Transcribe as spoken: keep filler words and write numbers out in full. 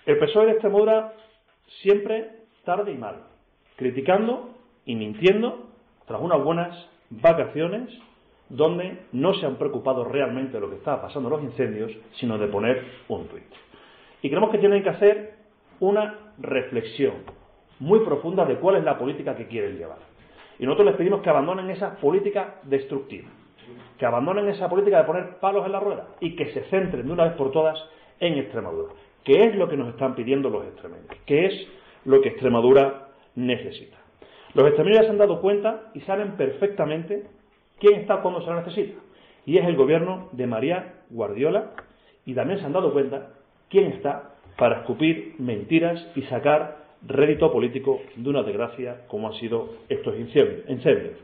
El P S O E de Extremadura siempre tarde y mal, criticando y mintiendo tras unas buenas vacaciones donde no se han preocupado realmente de lo que estaba pasando en los incendios, sino de poner un tuit. Y creemos que tienen que hacer una reflexión muy profunda de cuál es la política que quieren llevar. Y nosotros les pedimos que abandonen esa política destructiva, que abandonen esa política de poner palos en la rueda y que se centren de una vez por todas en Extremadura, que es lo que nos están pidiendo los extremeños, que es lo que Extremadura necesita. Los extremeños ya se han dado cuenta y saben perfectamente quién está cuando se lo necesita, y es el gobierno de María Guardiola, y también se han dado cuenta quién está para escupir mentiras y sacar rédito político de una desgracia como han sido estos incendios.